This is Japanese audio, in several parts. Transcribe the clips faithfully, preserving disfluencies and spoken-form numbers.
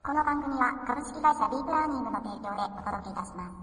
この番組は株式会社ディープラーニングの提供でお届けいたします。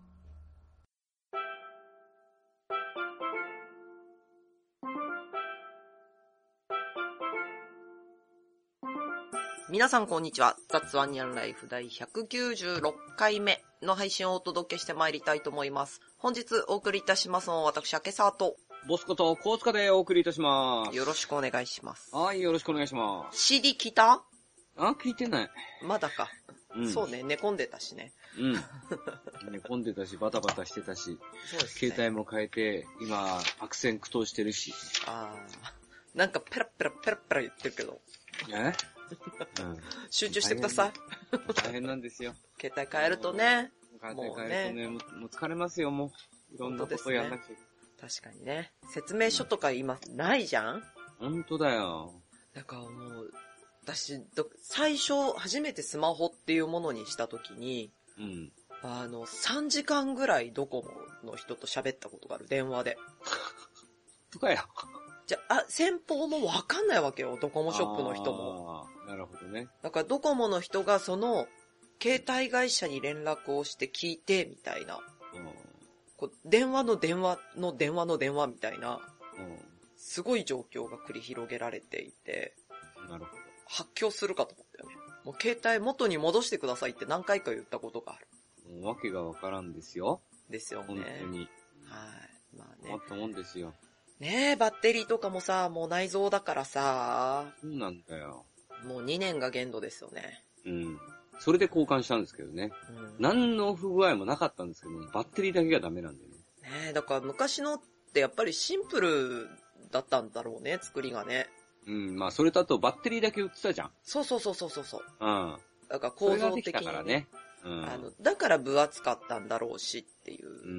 皆さんこんにちは。That's One Year Life 第ひゃくきゅうじゅうろっかいめの配信をお届けしてまいりたいと思います。本日お送りいたしますのは私、明沢とボスことコ塚でお送りいたします。 よろしくお願いします。 はい、よろしくお願いします。 シーディー 聞いた？ あ、聞いてない。 まだか。うん、そうね、寝込んでたしね。 うん。寝込んでたし、バタバタしてたし、 そうですね、 携帯も変えて、今、悪戦苦闘してるし。 ああ、なんかペラペラペラペラ言ってるけど。 えうん、 集中してください。 大変なんですよ。 携帯変えるとね。 携帯変えるとね、もう、ね、もう疲れますよ、もう。いろんなことやんなきゃ、ね。 確かにね。説明書とか今ないじゃん？ ほんとだよ。 だからもう、私、最初、初めてスマホっていうものにしたときに、 うん、 あの、さんじかんぐらいドコモの人と喋ったことがある、電話で。 とかよ。 じゃあ、先方もわかんないわけよ、ドコモショップの人も。 ああ、なるほどね。 だからドコモの人がその、携帯会社に連絡をして聞いて、みたいな。こう電話の電話の電話の電話みたいな、すごい状況が繰り広げられていて、 なるほど。 発狂するかと思ったよね。もう携帯元に戻してくださいって何回か言ったことがある。 もうわけがわからんですよ。 ですよね。 本当に。 はい。まあね。 困ったもんですよ。 ねえ、バッテリーとかもさ、もう内蔵だからさ。 そうなんだよ。 もうにねんが限度ですよね。 うん。それで交換したんですけどね。うん、何の不具合もなかったんですけど、バッテリーだけがダメなんだよね。 ねえ、だから昔のってやっぱりシンプルだったんだろうね、作りがね。 うん、まあそれとあとバッテリーだけ売ってたじゃん。 そうそうそうそうそう。 うん。 だから構造的に、ね。 からね。うん。 あの、だから分厚かったんだろうしっていう。うん。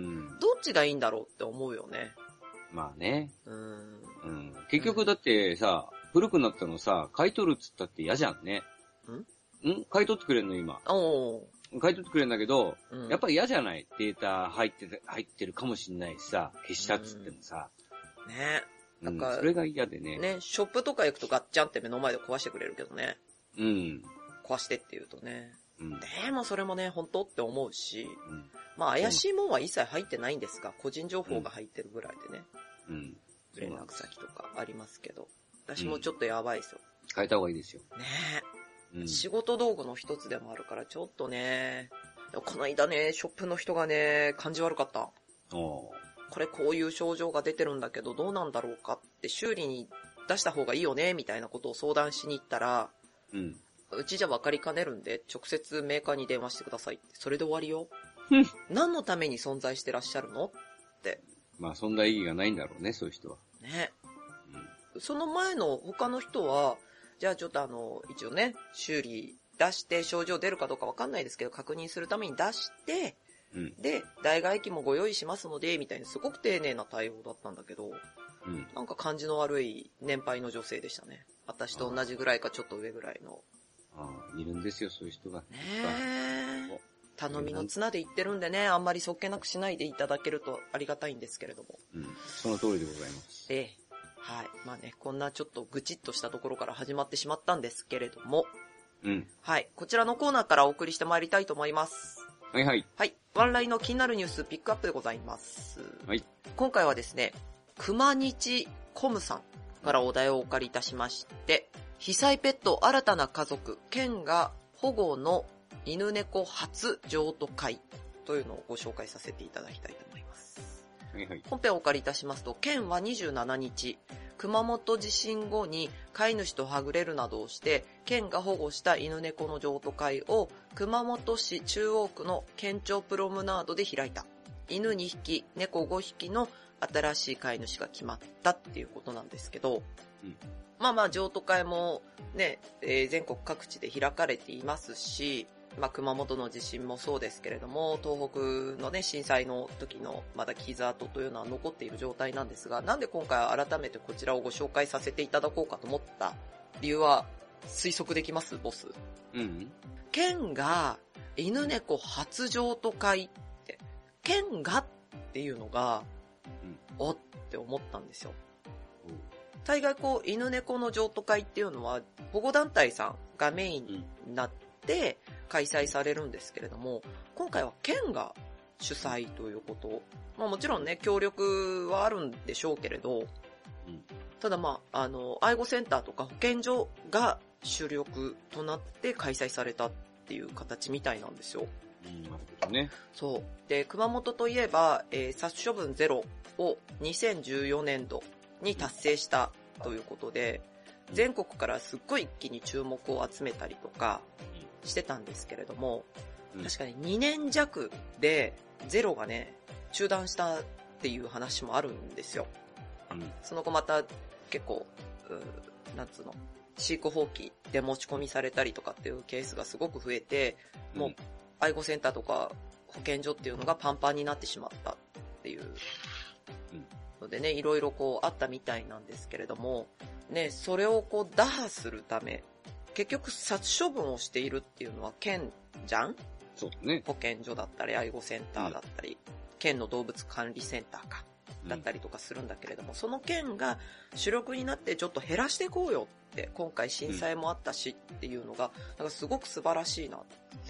どっちがいいんだろうって思うよね。 まあね。 うん。 うん。結局だってさ、古くなったのさ、買い取るっつったって嫌じゃんね。んん買い取ってくれんの今。 おー。買い取ってくれんだけど、うん、やっぱり嫌じゃない？データ入ってて、入ってるかもしんないしさ、消したっつってもさ。 うん、ね。 なんか、うん、それが嫌でね。 ね、ショップとか行くとガッチャンって目の前で壊してくれるけどね。 うん。 壊してって言うとね。 うん。 でもそれもね、本当って思うし、うん、まあ怪しいもんは一切入ってないんですが、個人情報が入ってるぐらいでね。 うん。 連絡先とかありますけど。私もちょっとやばいですよ。 変えた方がいいですよ。 ねえ、うん。仕事道具の一つでもあるから、ちょっとね。この間ね、ショップの人がね、感じ悪かった。 おこれこういう症状が出てるんだけど、どうなんだろうかって修理に出した方がいいよね、みたいなことを相談しに行ったら、 うん。 うちじゃ分かりかねるんで、直接メーカーに電話してくださいって。それで終わりよ。何のために存在してらっしゃるのって。 まあ、そんな意義がないんだろうね、そういう人は。 ね。うん、その前の他の人は、じゃあちょっとあの、一応ね、修理出して症状出るかどうか分かんないですけど、確認するために出して、 うん、 で、代替機もご用意しますので、みたいなすごく丁寧な対応だったんだけど、 うん、 なんか感じの悪い年配の女性でしたね。私と同じぐらいかちょっと上ぐらいの。 ああ、いるんですよ、そういう人が。 ねえ。頼みの綱で言ってるんでね、あんまりそっけなくしないでいただけるとありがたいんですけれども。 うん、その通りでございます。 ええ。はい。まあね、こんなちょっとぐちっとしたところから始まってしまったんですけれども。 うん。 はい。こちらのコーナーからお送りしてまいりたいと思います。 はいはい。 はい。ワンラインの気になるニュースピックアップでございます。 はい。 今回はですね、熊日コムさんからお題をお借りいたしまして、被災ペット新たな家族、県が保護の犬猫初譲渡会というのをご紹介させていただきたいと思います。 はいはい。 本編をお借りいたしますと、県はにじゅうしちにち、熊本地震後に飼い主とはぐれるなどをして、県が保護した犬猫の譲渡会を熊本市中央区の県庁プロムナードで開いた。犬にひき、猫ごひきの新しい飼い主が決まったっていうことなんですけど、 うん、 まあまあ譲渡会もね、えー、全国各地で開かれていますし、まあ熊本の地震もそうですけれども、東北のね震災の時のまだ傷跡というのは残っている状態なんですが、なんで今回は改めてこちらをご紹介させていただこうかと思った理由は推測できますボス？ うん。 県が犬猫初譲渡会って、県がっていうのが、うん、おって思ったんですよ。大概こう犬猫の譲渡会っていうのは保護団体さんがメインになってって開催されるんですけれども、今回は県が主催ということ。まあもちろんね、協力はあるんでしょうけれど、うん、ただまあ、あの、愛護センターとか保健所が主力となって開催されたっていう形みたいなんですよ。 うん、なるほどね。 そう。で、熊本といえば、えー、殺処分ゼロをにせんじゅうよねんどに達成したということで、全国からすっごい一気に注目を集めたりとかしてたんですけれども、うん、確かににねん弱でゼロがね、中断したっていう話もあるんですよ。うん、その後また結構、うなんつうの、飼育放棄で持ち込みされたりとかっていうケースがすごく増えて、もう愛護センターとか保健所っていうのがパンパンになってしまったっていうのでね、いろいろこうあったみたいなんですけれども、ね、それをこう打破するため、結局殺処分をしているっていうのは県じゃん？ そうだね。 保健所だったり愛護センターだったり、うん、県の動物管理センターか。だったりとかするんだけれども、うん、その県が主力になってちょっと減らしていこうよって、今回震災もあったしっていうのが、なんかすごく素晴らしいなって。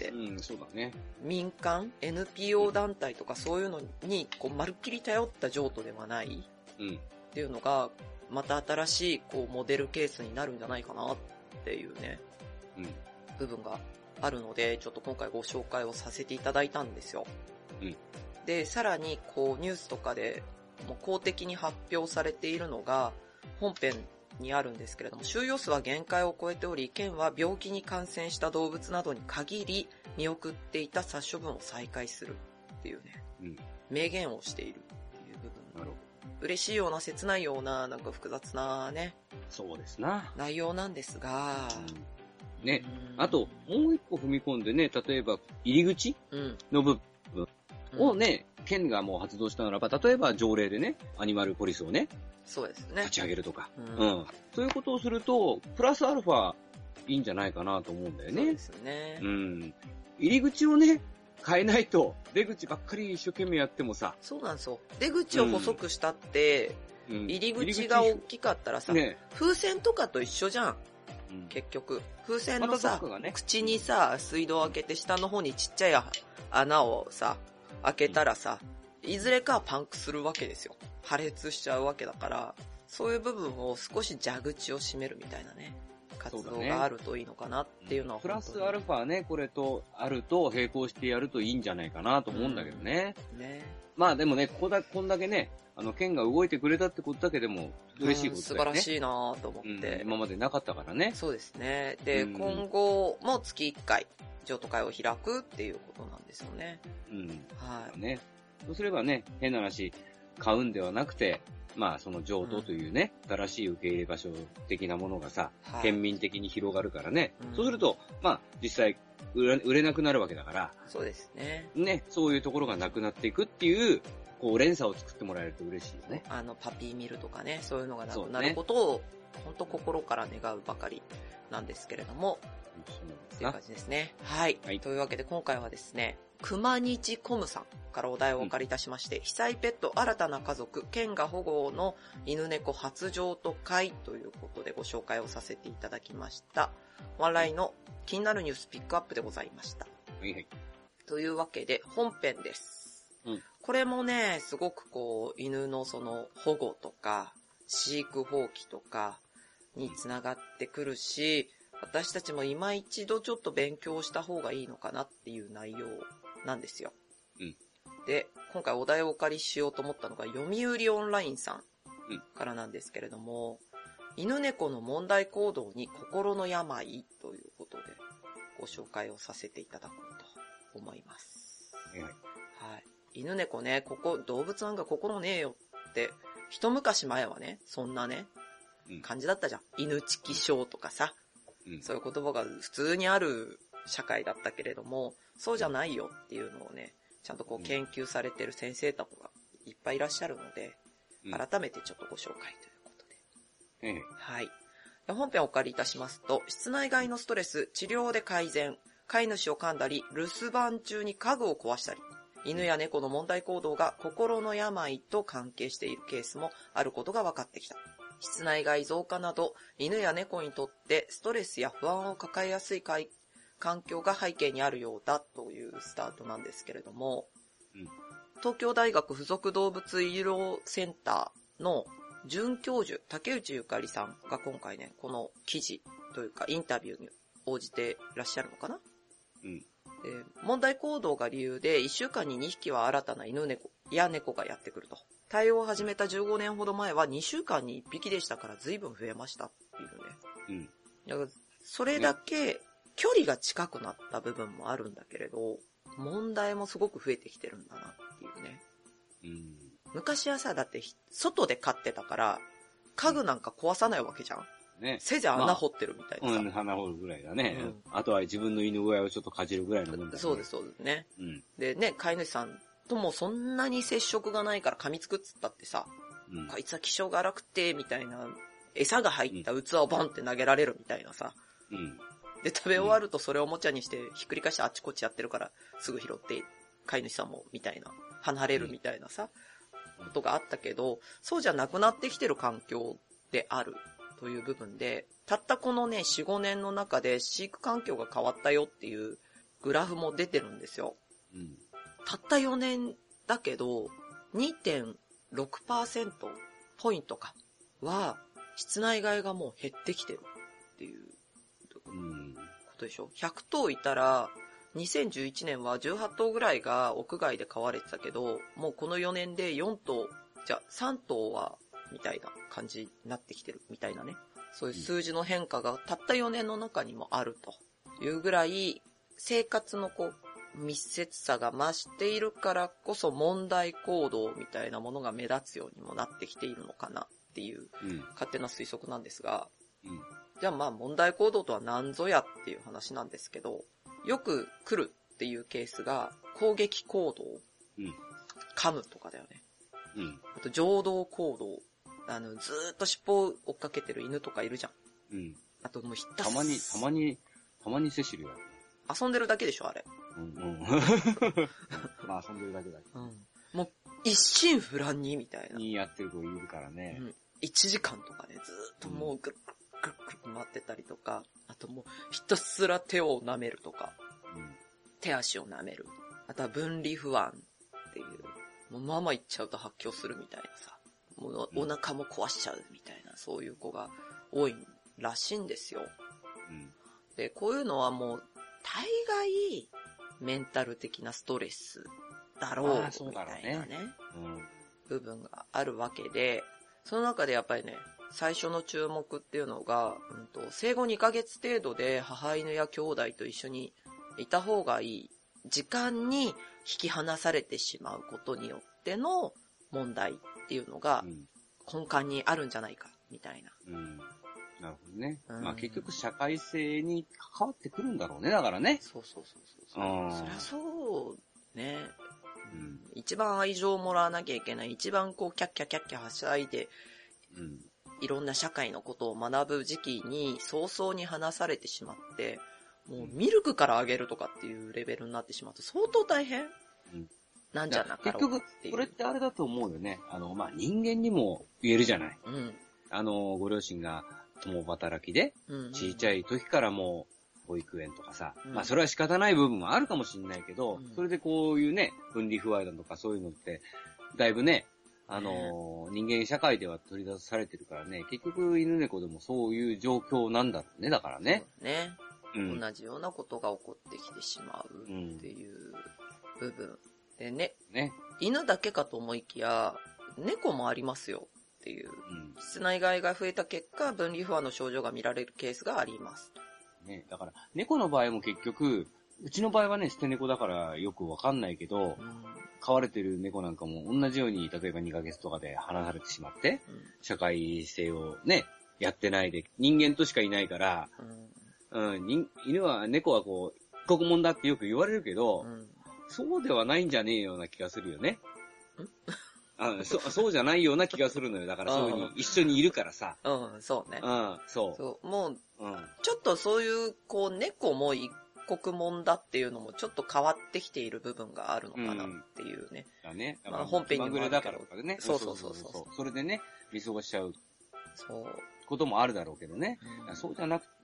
うん、そうだね。 民間、エヌピーオー 団体とかそういうのに、こう、まるっきり頼った譲渡ではない、うん、っていうのが、また新しい、こう、モデルケースになるんじゃないかなっていうね、うん、部分があるので、ちょっと今回ご紹介をさせていただいたんですよ。うん、で、さらに、こう、ニュースとかで、もう公的に発表されているのが本編にあるんですけれども、収容数は限界を超えており、県は病気に感染した動物などに限り見送っていた殺処分を再開するっていうね、うん、明言をしているっていう部分。なるほど。嬉しいような切ないようななんか複雑なね、 そうですな。 内容なんですが、 うん、ね、あともう一個踏み込んでね、例えば入り口の部分、うんをね、県がもう発動したならば、例えば条例でね、アニマルポリスをね、 そうですね。 立ち上げるとか、うん。うん。そういうことをすると、プラスアルファいいんじゃないかなと思うんだよね。 そうですね。 うん。入り口をね、変えないと、出口ばっかり一生懸命やってもさ。 そうなんですよ。出口を細くしたって、うん、入り口が大きかったらさ、ね、風船とかと一緒じゃん。うん、結局。風船のさ、まね、口にさ、水道を開けて下の方にちっちゃい穴をさ、開けたらさ、いずれかはパンクするわけですよ。破裂しちゃうわけだから、そういう部分を少し蛇口を閉めるみたいなね、活動があるといいのかなっていうのは、ね、 プラスアルファね、これとあると並行してやるといいんじゃないかなと思うんだけどね。うん、ね。まあでもね、ここだ、こんだけね、あの、県が動いてくれたってことだけでも嬉しいことだよね。うん、素晴らしいなと思って、 うん。今までなかったからね。 そうですね。で、うん、今後も月いっかい、譲渡会を開くっていうことなんですよね。 うん。はい。ね。そうすればね、変な話、買うんではなくて、まあその譲渡というね、うん、新しい受け入れ場所的なものがさ、はい、県民的に広がるからね。うん、そうすると、まあ実際売れ、売れなくなるわけだから。 そうですね。 ね、そういうところがなくなっていくっていう、こう連鎖を作ってもらえると嬉しいよね。 あの、パピーミルとかね、そういうのがなくなることを、本当心から願うばかりなんですけれども、という感じですね。はい。はい。というわけで今回はですね、熊日コムさんからお題をお借りいたしまして、うん、被災ペット新たな家族、県が保護の犬猫初譲渡会ということでご紹介をさせていただきました。ワンラインの気になるニュースピックアップでございました。はいはい。というわけで本編です。うん、これもね、すごくこう、犬のその保護とか、飼育放棄とかにつながってくるし、私たちも今一度ちょっと勉強した方がいいのかなっていう内容なんですよ。うん、で、今回お題をお借りしようと思ったのが読売オンラインさんからなんですけれども、うん、犬猫の問題行動に心の病ということでご紹介をさせていただこうと思います。はい。はい。犬猫ね、ここ動物なんか心ねえよって一昔前はね、そんなね、うん、感じだったじゃん。犬チキショーとかさ。うん、そういう言葉が普通にある社会だったけれども、そうじゃないよっていうのをね、ちゃんとこう研究されてる先生とかがいっぱいいらっしゃるので、うん、改めてちょっとご紹介ということで。うん、はい。本編をお借りいたしますと、室内外のストレス、治療で改善、飼い主を噛んだり、留守番中に家具を壊したり、犬や猫の問題行動が心の病と関係しているケースもあることが分かってきた。室内外増加など、犬や猫にとってストレスや不安を抱えやすい環環境が背景にあるようだというスタートなんですけれども、 うん、 東京大学附属動物医療センターの准教授、竹内ゆかりさんが今回ね、この記事というかインタビューに応じていらっしゃるのかな、 うん、 で問題行動が理由でいっしゅうかんににひきは新たな犬猫や猫がやってくると。対応を始めたじゅうごねんほど前はにしゅうかんにいっぴきでしたから随分増えましたっていうね。うん。だからそれだけ距離が近くなった部分もあるんだけれど、問題もすごく増えてきてるんだなっていうね。うん。昔はさ、だって外で飼ってたから家具なんか壊さないわけじゃん。ね。せいぜい穴掘ってるみたいなさ。 まあ、うん、穴掘るぐらいだね、うん。あとは自分の犬小屋をちょっとかじるぐらいのもんだね。 そうです、そうですね。うん。でね、飼い主さんともそんなに接触がないから噛みつくっつったってさ、うん、こいつは気性が荒くて、みたいな、餌が入った器をボンって投げられるみたいなさ。うん。で、食べ終わるとそれをおもちゃにしてひっくり返してあっちこっちやってるからすぐ拾って飼い主さんもみたいな、離れるみたいなさ、うん、ことがあったけど、そうじゃなくなってきてる環境であるという部分で、たったこのね、よん、ごねんの中で飼育環境が変わったよっていうグラフも出てるんですよ。うん、たったよねんだけど、にてんろくパーセント ポイントかは、室内飼いがもう減ってきてるっていうことでしょ。ひゃくとういたら、にせんじゅういちねんはじゅうはっとうぐらいが屋外で飼われてたけど、もうこのよねんでよんとう、じゃさんとうは、みたいな感じになってきてるみたいなね。そういう数字の変化がたったよねんの中にもあるというぐらい、生活のこう、密接さが増しているからこそ問題行動みたいなものが目立つようにもなってきているのかなっていう勝手な推測なんですが、うん、じゃあまあ問題行動とは何ぞやっていう話なんですけど、よく来るっていうケースが攻撃行動、うん、噛むとかだよね、うん、あと情動行動、あのずーっと尻尾を追っかけてる犬とかいるじゃん、うん、あともうひたすたまにたまにたまにセシルやる、 遊んでるだけでしょあれ。うんうん、 まあ遊んでるだけだけど、うん、 もう一心不乱にみたいな。 にやってる子いるからね。うん、 いちじかんとかね、ずーっともうぐるぐるぐるぐる回ってたりとか、あともうひたすら手を舐めるとか、うん、手足を舐める。あとは分離不安っていう、もうママ行っちゃうと発狂するみたいなさ、もうお腹も壊しちゃうみたいな、そういう子が多いらしいんですよ。うん、で、こういうのはもう大概メンタル的なストレスだろうみたいなね、うん、部分があるわけで、その中でやっぱりね、最初の注目っていうのが、うんと、生後にかげつ程度で母犬や兄弟と一緒にいた方がいい時間に引き離されてしまうことによっての問題っていうのが根幹にあるんじゃないかみたいな。うん、 なるほどね。うん、まあ結局社会性に関わってくるんだろうね、だからね。 そうそうそうそう。そりゃそうね、うん。一番愛情をもらわなきゃいけない、一番こうキャッキャキャッキャはしゃいで、うん、いろんな社会のことを学ぶ時期に早々に話されてしまって、もうミルクからあげるとかっていうレベルになってしまうと相当大変、うん、なんじゃなかろうっていう。 結局これってあれだと思うよね。あのまあ人間にも言えるじゃない。うん、あのご両親が共働きで、うんうん、小さい時からもう保育園とかさ、うん、まあそれは仕方ない部分もあるかもしれないけど、うん、それでこういうね分離不愛だとかそういうのってだいぶね、あのー、人間社会では取り出されてるからね、結局犬猫でもそういう状況なんだろうね、だからね。 そうね、うん。同じようなことが起こってきてしまうっていう部分。でね、ね、犬だけかと思いきや、猫もありますよっていう。うん、室内飼いが増えた結果、分離不安の症状が見られるケースがあります。 ね、だから猫の場合も結局、うちの場合はね、捨て猫だからよくわかんないけど、うん、飼われてる猫なんかも同じように、例えばにかげつとかで離されてしまって、うん、社会性をね、やってないで、人間としかいないから、うんうん、犬は、猫はこう、一国もんだってよく言われるけど、うん、そうではないんじゃねえような気がするよね。あそそうじゃないような気がするのよ。だからそういうに一緒にいるからさ。 うん、そうね。 うん、そう。 そうもう、うん、ちょっとそういう、こう、猫も一国もんだっていうのもちょっと変わってきている部分があるのかなっていうね。 うん、だね。 まあ、本編にもあるけど。 だからとかね。 そうそうそうそう。 それでね、見過ごしちゃう。そう。こともあるだろうけどね。うん、そうじゃなく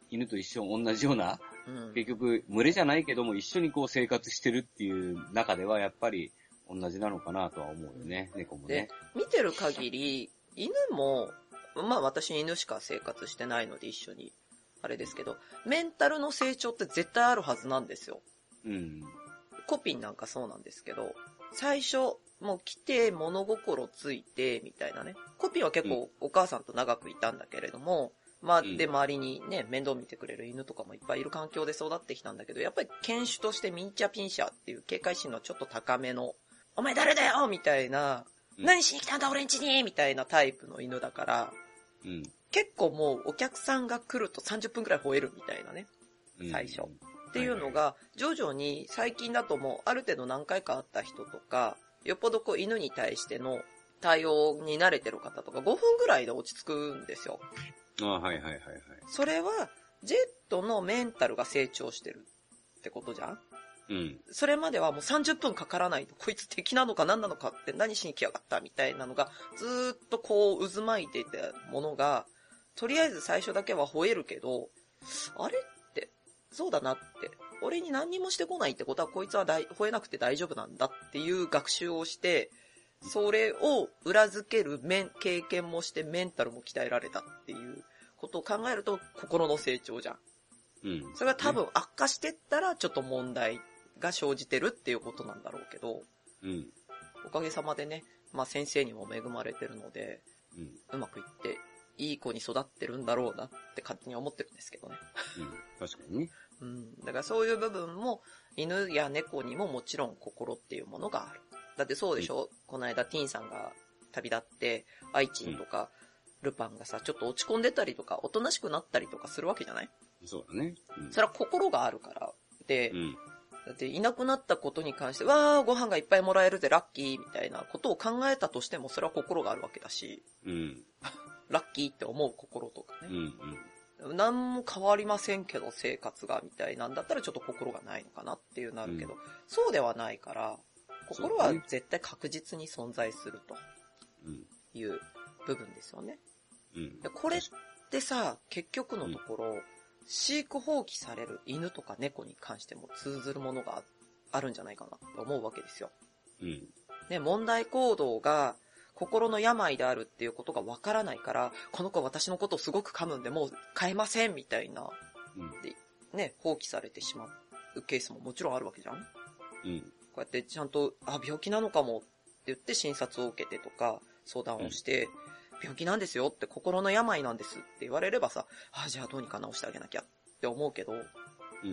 犬と一緒、同じような、うん、結局、群れじゃないけども、一緒にこう生活してるっていう中では、やっぱり同じなのかなとは思うよね、猫もね。 で、見てる限り、犬も、まあ私犬しか生活してないので一緒に、あれですけど、メンタルの成長って絶対あるはずなんですよ。うん。コピンなんかそうなんですけど、最初、もう来て物心ついて、みたいなね。コピンは結構お母さんと長くいたんだけれども、まあ、で、周りにね、面倒見てくれる犬とかもいっぱいいる環境で育ってきたんだけど、やっぱり犬種としてミンチャピンシャっていう警戒心のちょっと高めの、お前誰だよみたいな、うん、何しに来たんだ俺んちにみたいなタイプの犬だから、うん、結構もうお客さんが来るとさんじゅっぷんくらい吠えるみたいなね、最初。うん、っていうのが、徐々に最近だともうある程度何回か会った人とか、よっぽどこう犬に対しての対応に慣れてる方とかごふんぐらいで落ち着くんですよ。 ああ、はいはいはいはい。 それは、ジェットのメンタルが成長してるってことじゃん？うん。それまではもうさんじゅっぷんかからないと、こいつ敵なのか何なのかって何しに来やがったみたいなのが、ずーっとこう渦巻いていたものが、とりあえず最初だけは吠えるけど、あれって、そうだなって、俺に何にもしてこないってことはこいつは大吠えなくて大丈夫なんだっていう学習をして、それを裏付ける面経験もしてメンタルも鍛えられたっていうことを考えると心の成長じゃん。うん。それが多分悪化してったらちょっと問題が生じてるっていうことなんだろうけど、うん。おかげさまでね、まあ先生にも恵まれてるので、うん。うまくいっていい子に育ってるんだろうなって勝手に思ってるんですけどね。 うん。確かにね。 うん。だからそういう部分も犬や猫にももちろん心っていうものがある。だってそうでしょ、うん、この間ティーンさんが旅立って、アイチンとか、ルパンがさ、ちょっと落ち込んでたりとか、おとなしくなったりとかするわけじゃない？ そうだね。 うん、それは心があるから。で、うん、だっていなくなったことに関して、わー、ご飯がいっぱいもらえるぜ、ラッキー、みたいなことを考えたとしても、それは心があるわけだし、うん、ラッキーって思う心とかね。うんうん、何も変わりませんけど、生活が、みたいなんだったらちょっと心がないのかなっていうなるけど、うん、そうではないから、心は絶対確実に存在するという部分ですよね。うん、でこれってさ、結局のところ、うん、飼育放棄される犬とか猫に関しても通ずるものがあるんじゃないかなと思うわけですよ。うん、ね、問題行動が心の病であるっていうことがわからないから、この子私のことをすごく噛むんでもう飼えませんみたいな、うん、でね、放棄されてしまうケースももちろんあるわけじゃん。うん、こうやってちゃんと、あ、病気なのかもって言って診察を受けてとか相談をして、うん、病気なんですよって心の病なんですって言われればさ、あ、じゃあどうにか治してあげなきゃって思うけど、うん、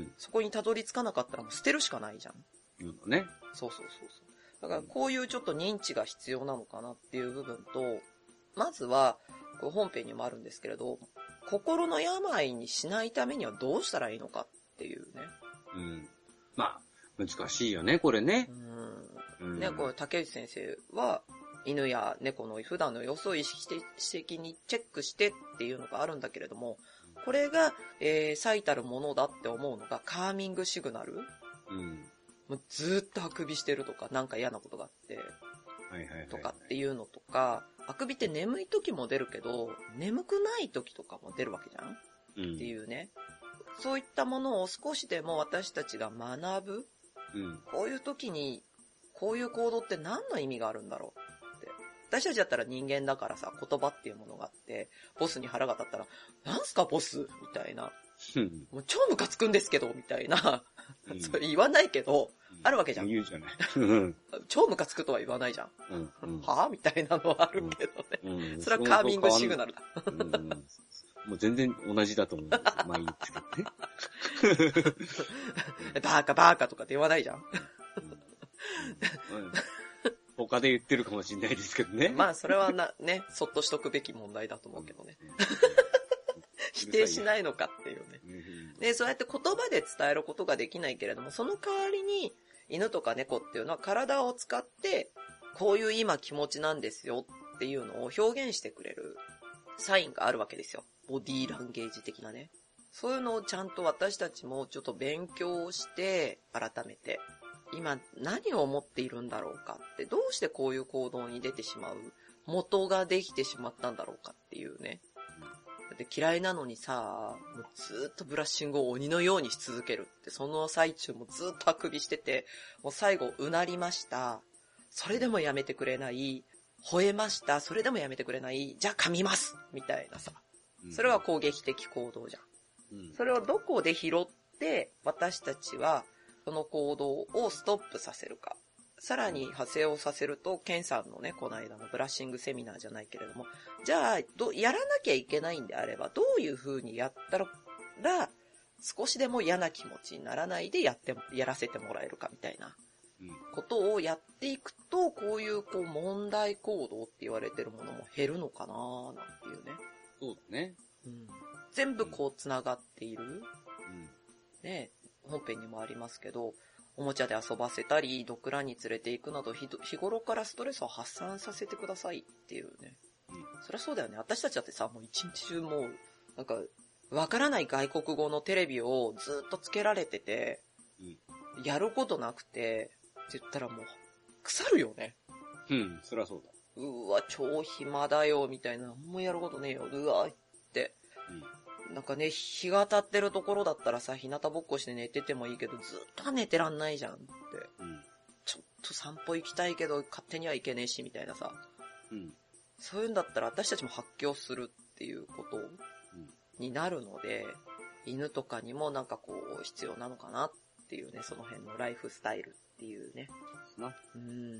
そこにたどり着かなかったらもう捨てるしかないじゃん。 うんね。 そうそうそうそう。だからこういうちょっと認知が必要なのかなっていう部分と、まずは、これ本編にもあるんですけれど、心の病にしないためにはどうしたらいいのかっていうね。 うん。まあ、難しいよね、これね。 うん。ね、これ竹内先生は、犬や猫の普段の様子を意識的にチェックしてっていうのがあるんだけれども、これが、えー、最たるものだって思うのがカーミングシグナル。うん。もうずーっとあくびしてるとか、なんか嫌なことがあって、はいはいはいはい、とかっていうのとか、あくびって眠い時も出るけど、眠くない時とかも出るわけじゃん、うん、っていうね。そういったものを少しでも私たちが学ぶ。うん、こういう時に、こういう行動って何の意味があるんだろうって。私たちだったら人間だからさ、言葉っていうものがあって、ボスに腹が立ったら、なんすかボスみたいな。もう超ムカつくんですけど、みたいな。うん、それ言わないけど、うん、あるわけじゃん。 言うじゃない。 超ムカつくとは言わないじゃん。うんうん、はぁみたいなのはあるけどね。うんうん、それはカーミングシグナルだ。うんうん、 もう全然同じだと思う。まあいいですけどね。 バーカバーカとかって言わないじゃん。 他で言ってるかもしれないですけどね。 まあそれはな、ね、そっとしとくべき問題だと思うけどね。否定しないのかっていうね。で、そうやって言葉で伝えることができないけれども、その代わりに犬とか猫っていうのは体を使って、こういう今気持ちなんですよっていうのを表現してくれるサインがあるわけですよ。ボディーランゲージ的なね。そういうのをちゃんと私たちもちょっと勉強して、改めて、今何を思っているんだろうかって、どうしてこういう行動に出てしまう元ができてしまったんだろうかっていうね。 で嫌いなのにさ、もうずっとブラッシングを鬼のようにし続けるって、その最中もずっとあくびしてて、もう最後うなりました。それでもやめてくれない。吠えました。それでもやめてくれない。じゃあ噛みますみたいなさ。それは攻撃的行動じゃん。うん、それをどこで拾って、私たちはその行動をストップさせるか。さらに派生をさせると、ケンさんのね、この間のブラッシングセミナーじゃないけれども、じゃあ、ど、やらなきゃいけないんであれば、どういう風にやったら、少しでも嫌な気持ちにならないでやって、やらせてもらえるかみたいなことをやっていくと、こういうこう問題行動って言われてるものも減るのかなーなんていうね。 そうだね。 うん。全部こう繋がっている。うん。ね、本編にもありますけど、おもちゃで遊ばせたり、ドッグランに連れて行くなど、日頃からストレスを発散させてくださいっていうね。うん。そりゃそうだよね。私たちだってさ、もう一日中もう、なんか、わからない外国語のテレビをずっとつけられてて、うん、やることなくて、って言ったらもう、腐るよね。 うん、そりゃそうだ。 うわ、超暇だよ、みたいな。もうやることねえよ。うわ、って。うん、なんかね、日が当たってるところだったらさ、日向ぼっこして寝ててもいいけど、ずっと寝てらんないじゃんって。うん、ちょっと散歩行きたいけど、勝手には行けねえし、みたいなさ。うん、そういうんだったら私たちも発狂するっていうことになるので、犬とかにもなんかこう、必要なのかなっていうね、その辺のライフスタイルっていうね。うん。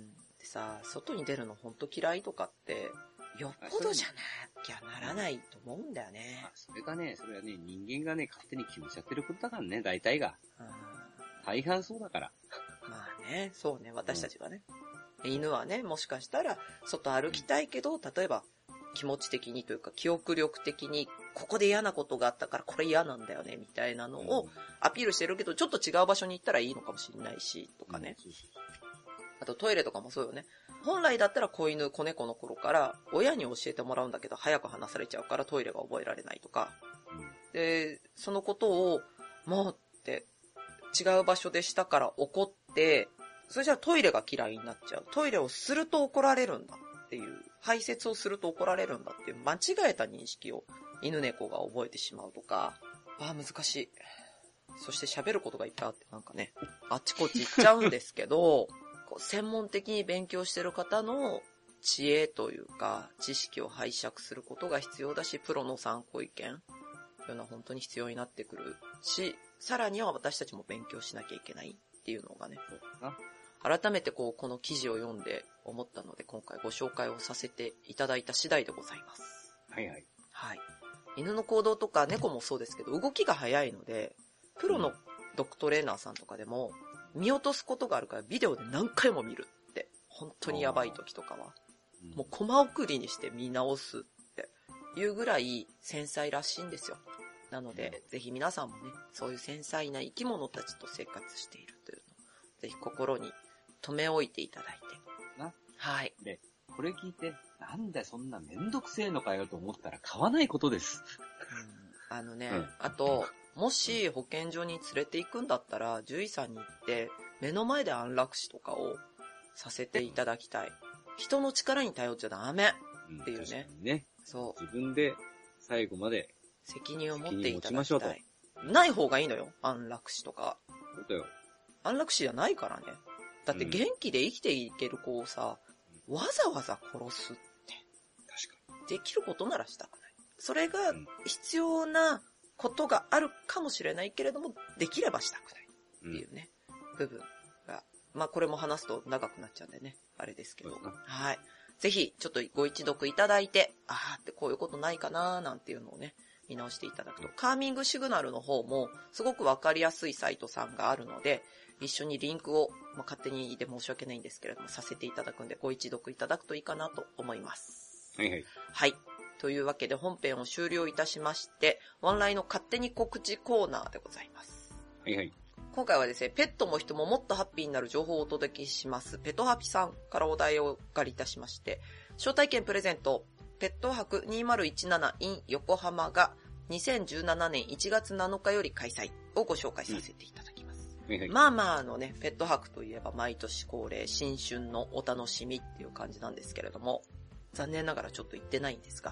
でさ、外に出るのほんと嫌いとかって、よっぽどじゃなきゃならないと思うんだよね。 まあ、それがね、それはね、人間がね、勝手に決めちゃってることだからね、大体が。大半そうだから。 まあね、そうね、私たちはね。うん、犬はね、もしかしたら、外歩きたいけど、例えば、気持ち的にというか、記憶力的に、ここで嫌なことがあったから、これ嫌なんだよね、みたいなのをアピールしてるけど、ちょっと違う場所に行ったらいいのかもしれないし、とかね。あとトイレとかもそうよね。本来だったら子犬、子猫の頃から親に教えてもらうんだけど早く話されちゃうからトイレが覚えられないとか。で、そのことをもうって違う場所でしたから怒って、それじゃあトイレが嫌いになっちゃう。トイレをすると怒られるんだっていう、排泄をすると怒られるんだっていう間違えた認識を犬猫が覚えてしまうとか。ああ、難しい。そして喋ることがいっぱいあってなんかね、あっちこっち行っちゃうんですけど、専門的に勉強してる方の知恵というか知識を拝借することが必要だし、プロの参考意見というのは本当に必要になってくるし、さらには私たちも勉強しなきゃいけないっていうのがね、改めてこうこの記事を読んで思ったので今回ご紹介をさせていただいた次第でございます。 はいはい。 はい。犬の行動とか猫もそうですけど動きが早いので、プロのドッグトレーナーさんとかでも、見落とすことがあるからビデオで何回も見るって、本当にやばい時とかは、うん、もうコマ送りにして見直すっていうぐらい繊細らしいんですよ。なので、うん、ぜひ皆さんもね、そういう繊細な生き物たちと生活しているというのを、ぜひ心に留め置いていただいて。 なはい。 で、これ聞いて、なんだそんなめんどくせえのかよと思ったら買わないことです。 うん、あのね、うん、あと、もし保健所に連れて行くんだったら、獣医さんに行って目の前で安楽死とかをさせていただきたい。人の力に頼っちゃダメっていうね。うん、確かにね。 そう。自分で最後まで責任を持っていただきたい。ない方がいいのよ、安楽死とか。 そうだよ。 安楽死じゃないからね。だって元気で生きていける子をさ、うん、わざわざ殺すって。 確かに。 できることならしたくない。それが必要なことがあるかもしれないけれども、できればしたくないっていうね、うん、部分が、まあこれも話すと長くなっちゃうんでね、あれですけど、はい。ぜひちょっとご一読いただいて、あーってこういうことないかなーなんていうのをね、見直していただくと、カーミングシグナルの方もすごくわかりやすいサイトさんがあるので、一緒にリンクを、まあ、勝手にで申し訳ないんですけれども、させていただくんで、ご一読いただくといいかなと思います。 はいはい。 はい。というわけで本編を終了いたしまして、オンラインの勝手に告知コーナーでございます。 はいはい。 今回はですね、ペットも人ももっとハッピーになる情報をお届けします。ペトハピさんからお題をお借りいたしまして、招待券プレゼント、ペット博にせんじゅうなな in 横浜がにせんじゅうななねんいちがつなのかより開催をご紹介させていただきます。うんはいはい、まあまああのね、ペット博といえば毎年恒例、新春のお楽しみっていう感じなんですけれども、残念ながらちょっと行ってないんですが、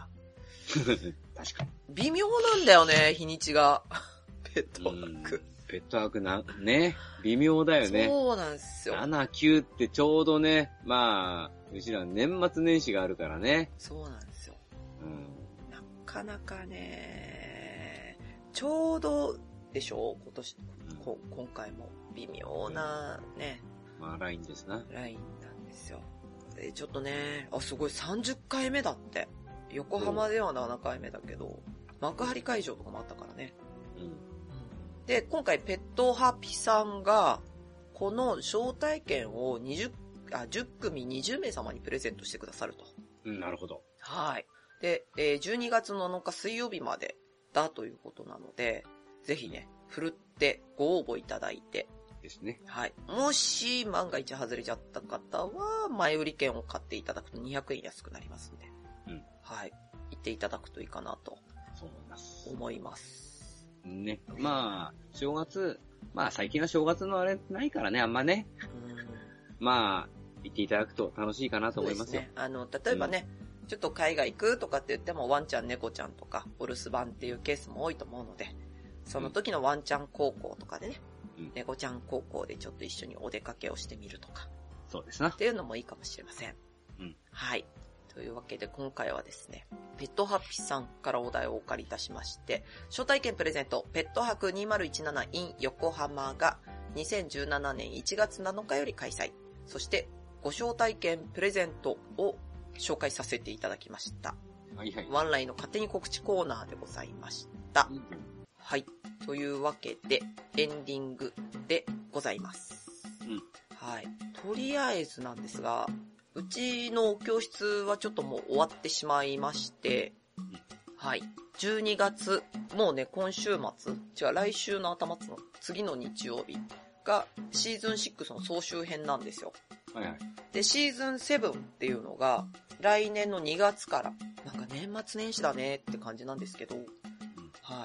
確かに。 微妙なんだよね、日にちが。ペット泊。 ペット泊な、ね、微妙だよね。 そうなんですよ。 なな、きゅうってちょうどね、まあ、うちら年末年始があるからね。 そうなんですよ。 うん、 なかなかね、ちょうどでしょ今年、うん、こ今回も微妙なね。 うん、まあ、ラインですな。 ラインなんですよ。で、ちょっとね、あ、すごいさんじゅっかいめだって。横浜ではななかいめだけど、幕張会場とかもあったからね。うん。で、今回ペットハピさんが、この招待券をにじゅう、あ、じゅっくみにじゅうめい様にプレゼントしてくださると。 うん、なるほど。 はい。で、えー、じゅうにがつなのか水曜日までだということなので、ぜひね、ふるってご応募いただいて。 ですね。 はい。もし万が一外れちゃった方は、前売り券を買っていただくとにひゃくえん安くなりますんで。うん。はい。行っていただくといいかなと。 そう思います。 思います。 ね。まあ、正月、まあ最近は正月のあれないからね、あんまね。うん、まあ、行っていただくと楽しいかなと思いますよ。 そうですね。あの、例えばね、うん、ちょっと海外行くとかって言っても、ワンちゃん、猫ちゃんとか、お留守番っていうケースも多いと思うので、その時のワンちゃん高校とかでね、うん、猫ちゃん高校でちょっと一緒にお出かけをしてみるとか。 そうですな。 っていうのもいいかもしれません。うん。はい。というわけで今回はですね、ペットハピさんからお題をお借りいたしまして、招待券プレゼント、ペット博にせんじゅうなな in 横浜がにせんじゅうななねんいちがつなのかより開催。そしてご招待券プレゼントを紹介させていただきました。はいはい。ワンラインの勝手に告知コーナーでございました。うん、はい。というわけでエンディングでございます。うん。はい。とりあえずなんですが、うちの教室はちょっともう終わってしまいまして、はい。じゅうにがつ、もうね、今週末、違う、来週の頭の次の日曜日がシーズンシックスの総集編なんですよ。はいはい。で、シーズンセブンっていうのが来年のにがつから、なんか年末年始だねって感じなんですけど、うん、はい。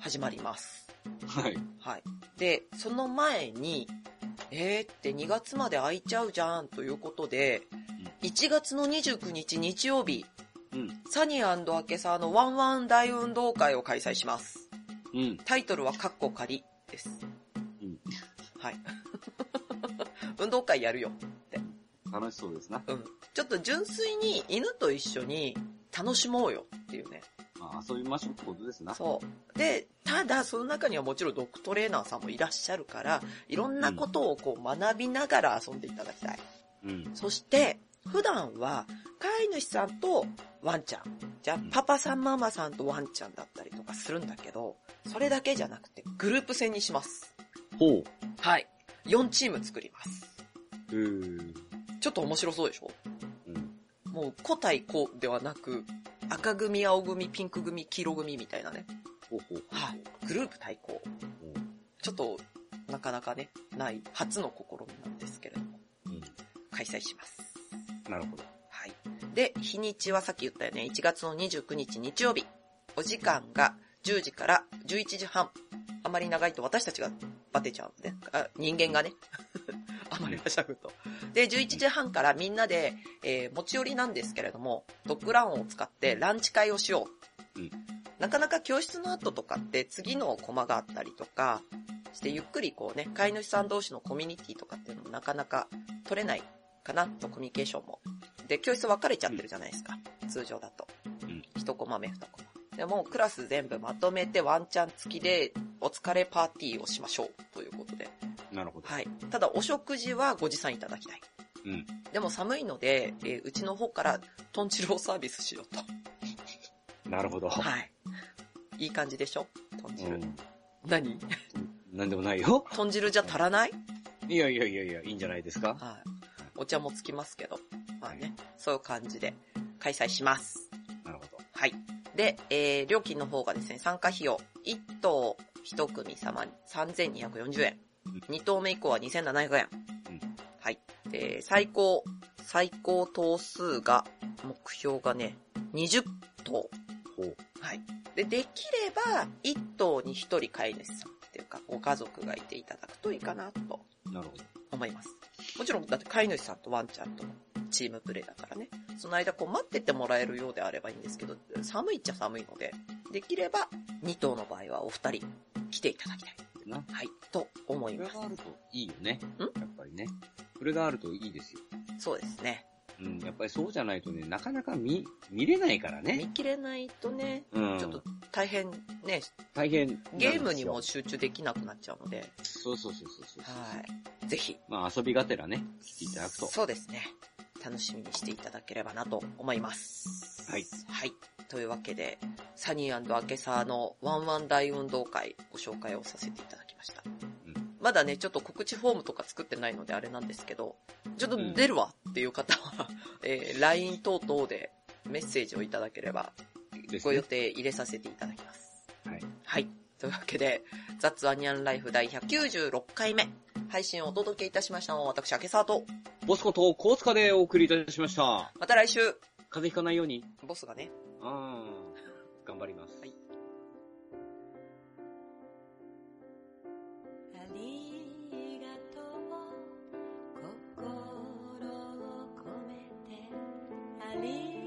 始まります。はい。はい。で、その前に、えーってにがつまで空いちゃうじゃんということで、いちがつのにじゅうくにち日曜日、うん、サニー&アケサーのワンワン大運動会を開催します。うん、タイトルはカッコ仮です。うん、はい。運動会やるよって。 楽しそうですな。 うん。ちょっと純粋に犬と一緒に楽しもうよっていうね。 まあ、遊びましょうってことですな。 そう。で、ただその中にはもちろんドッグトレーナーさんもいらっしゃるから、いろんなことをこう学びながら遊んでいただきたい。うん。そして、普段は飼い主さんとワンちゃん、じゃあパパさんママさんとワンちゃんだったりとかするんだけど、それだけじゃなくてグループ戦にします。ほう。はい。よんチーム作ります。うー。ちょっと面白そうでしょ？うん。もう個対個ではなく、赤組、青組、ピンク組、黄色組みたいなね。ほうほう。はい。グループ対抗。ちょっとなかなかね、ない初の試みなんですけれども、うん、開催します。 なるほど。 はい。で、日にちはさっき言ったよね、いちがつのにじゅうくにち日曜日。お時間がじゅうじからじゅういちじはん。あまり長いと私たちがバテちゃうんで、あ人間がね。あまりはしゃぐと。で、じゅういちじはんからみんなで、えー、持ち寄りなんですけれども、ドッグランを使ってランチ会をしよう。うん、なかなか教室の後とかって次のコマがあったりとかしてゆっくりこうね、飼い主さん同士のコミュニティとかっていうのもなかなか取れないかなと、コミュニケーションも。で、教室分かれちゃってるじゃないですか。うん、通常だと。うん、いちコマ目、にコマ。でもクラス全部まとめてワンちゃん付きでお疲れパーティーをしましょうということで。 なるほど。 はい。ただお食事はご持参いただきたい。うん。でも寒いので、えー、うちの方から豚汁をサービスしようと。なるほど。 はい。いい感じでしょ？豚汁。うん、何？ なんでもないよ。 豚汁じゃ足らない？ いやいやいやいや、いいんじゃないですか。 はい。お茶もつきますけど。まあね、そういう感じで開催します。 なるほど。 はい。で、えー、料金の方がですね、参加費用、いっ頭いち組様にさんぜんにひゃくよんじゅうえん。うん、に頭目以降はにせんななひゃくえん。うん、はい。で、最高、最高頭数が、目標がね、にじゅっ頭。ほう。はい。で、できれば、いっ頭にひとり飼い主さんっていうか、ご家族がいていただくといいかなと。なるほど。思います。もちろん、だって飼い主さんとワンちゃんとチームプレイだからね。その間こう待っててもらえるようであればいいんですけど、寒いっちゃ寒いので、できればに頭の場合はお二人来ていただきたい。 な。 はい、と思います。 それがあるといいよね。 ん？ やっぱりね。それがあるといいですよ。 そうですね。 うん、やっぱりそうじゃないとね、なかなか見、見れないからね。 見切れないとね、 うん、 ちょっと大変ね、 大変ゲームにも集中できなくなっちゃうので。 そうそうそうそうそう。 はい。ぜひ。 まあ遊びがてらね、来ていただくと。 そうですね。楽しみにしていただければなと思います。 はい。 はい。というわけで、サニー&アケサーのワンワン大運動会ご紹介をさせていただきました。うん、まだね、ちょっと告知フォームとか作ってないのであれなんですけど、ちょっと出るわっていう方は、うん、えー、ライン 等々でメッセージをいただければ、ご予定入れさせていただきます。 はい。 はい。というわけで、ザッツアニャンライフ第ひゃくきゅうじゅうろっかいめ、配信をお届けいたしましたのは私、アケサーと、 ボスことコーツカでお送りいたしました。 また来週。 風邪ひかないように。 ボスがね。 あー、頑張ります。はい。 ありがとう、心を込めて、あり